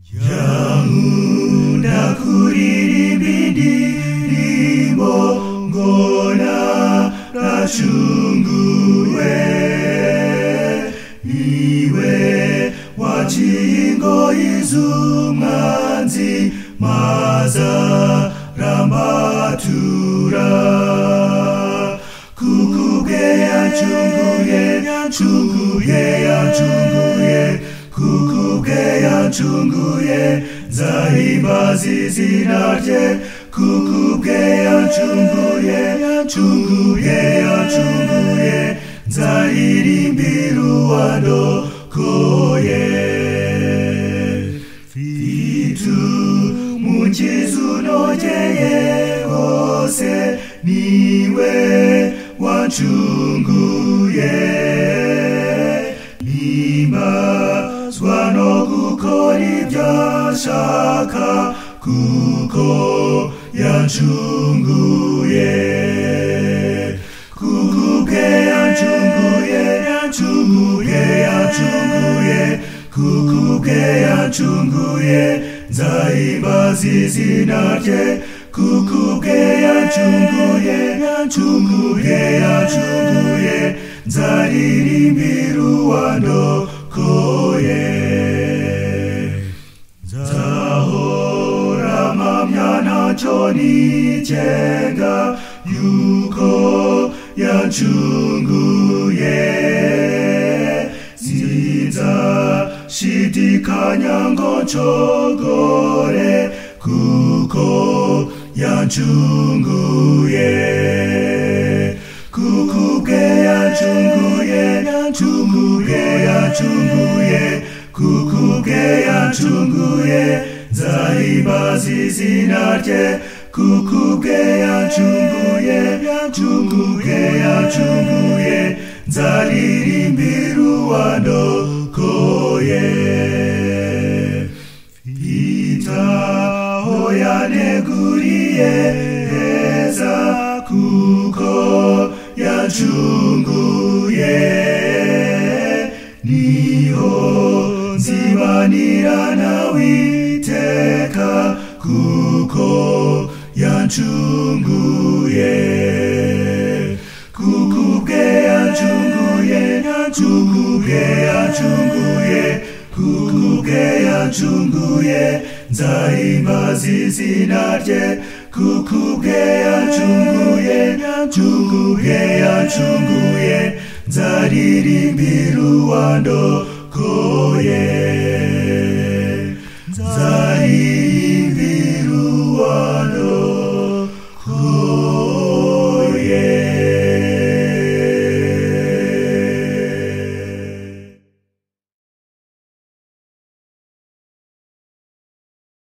Yankunda kuririmba indirimbo ngona nacunguwe, niwe waciye ingoyi z'umwanzi maza rambatura. Kukubwe yancunguye, kukubwe yancunguye, nzahimbaza izina rye. Kukubwe yancunguye, nzaririmbira uwandokoye. Mfite umukiza unogeye hose, niwe wancunguye. Himbazwa no gukora ibyo ashaka, kuko yancunguye. Kukubwe yancunguye, nzahimbaza izina rye. Kukubwe yancunguye, nzaririmbira uwandokoye. Nzahora mpamya ntacyo nigenga, yuko yancunguye. Sinzashidikanya ngo ncogore, kuko yancunguye. Kukubwe yancunguye, nzahimbaza izina rye. Kukubwe yancunguye, nzaririmbira uwandokoye. Itaho yaneguriye heza, kuko yancunguye. Niho nzibanira nawe iteka, kuko yancunguye. Kukubwe yancunguye, nzahimbaza izina rye. Kukubwe yancunguye, nzaririmbira uwandokoye.